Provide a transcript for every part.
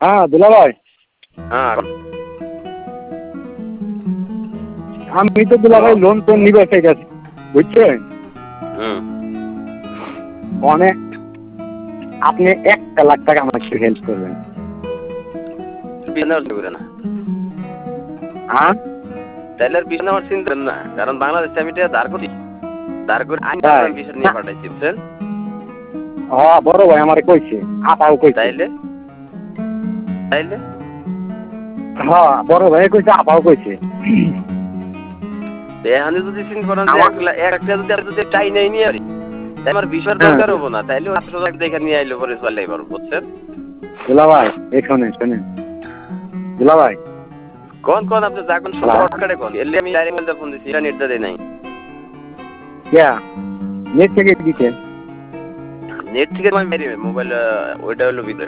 হ্যাঁ দুলা ভাই, হ্যাঁ আমি তো দুলা ভাই লোন টোন নিবে ঠিক আছে, বুঝছেন? অনেক, আপনি 1 লাখ টাকা আমাকে একটু হেল্প করবেন। না হ্যাঁ তাহলে আর বিষয় আমার চিন্তা না, কারণ বাংলাদেশে আমি এটা দাঁড় করি আইন বিষয় নিয়ে পাঠাইছি, বুঝছেন? হ্যাঁ বড় ভাই আমারে কইছে, আপাও কইছে। তাইলে তাইলে হ্যাঁ বড় ভাই কইছে, আপাও কইছে। এখানে যদি চিন্তা করেন যে 1 লাখ যদি আমি যদি চাই নাই নিয়ে আসি, তাই আমার বিষয়ের দরকার হবো না, তাইলে 800 টাকা দেখে নিয়ে আইলে পরে চলে পারবো, বুঝছেন? দুলা ভাই এই শোনেন শোনেন দুলা ভাই, কোন আপনি যাবেন শর্টকাটে কোন এলে আমি ডাইরেক্ট বলতে ফোন দিছি, এটা নেট দেয় নাই। ইয়া নেট থেকে দিতে, নেট থেকে আমি মেরি মোবাইল ওইটা হলো ভিতরে।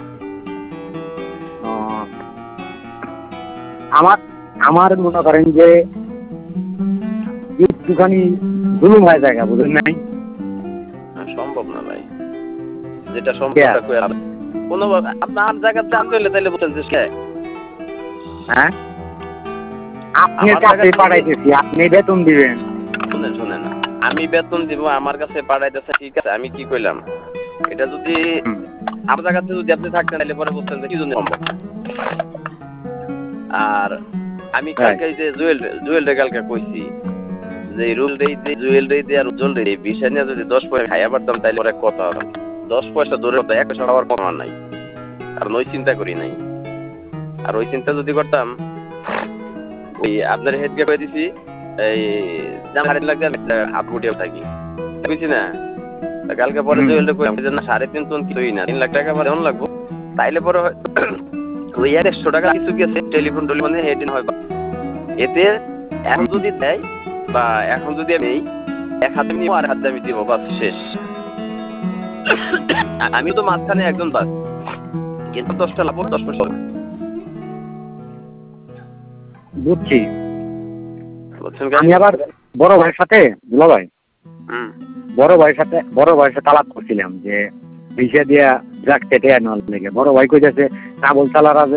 আমার মনে করেন যে একটুখানি জুলুম হয় জায়গা, বুঝলেন নাই? সম্ভব না ভাই, যেটা সম্ভব কোনো আপনার জায়গাতে আনতে হলে তাইলে বলছেন যে হ্যাঁ আপনি কাছে পাঠাইতেছি, আপনি বেতন দিবেন। শুনেন আমি বেতন দিব, আমার কাছে পাঠাইতেছে, ঠিক আছে, আমি কি কইলাম এটা যদি আমার জায়গাতে যদি আপনি থাকতেন তাহলে পরে বলতেন যে কি জন্য সম্ভব। আর আমি কালকে যে জুয়েল কালকে কইছি যে রুল রে জুয়েল রে আর উজ্জ্বল রে বিষয় নিয়ে যদি 10 পয়সা খাইয়া পারতাম তাহলে পরে কথা হতো। 10 পয়সা ধরে হতো, 1 পয়সা খাওয়ার কমার নাই, কারণ ওই চিন্তা করি নাই। আর ওই চিন্তা যদি করতাম, ওই আপনার হেডকে কয়ে দিছি এই জামারের লাগবে হাত গুটিয়ে থাকি, বুঝছি না? কালকে পরে জুয়েল কই আমি না 3.5 টন কিছুই না, 3 লাখ টাকা পরে অন লাগবো, তাইলে পরে ওই 100 টাকা কিছু গেছে টেলিফোন হেডিন হয়। এতে এখন যদি দেয় বা এখন যদি আমি 1 হাতে নিব আর হাতে আমি দিব, বাস শেষ। আমি তো মাঝখানে একজন বাস, কিন্তু 10টা লাভ 10 পয়সা বুঝছি। আমি আবার বড় ভাইয়ের সাথে দুলা ভাই, বড় ভাইয়ের সাথে আলাপ করছিলাম যে ভিসা দিয়া ড্রাগ কেটে আনার লেগে। বড় ভাই কইতেছে কাবুল চালারা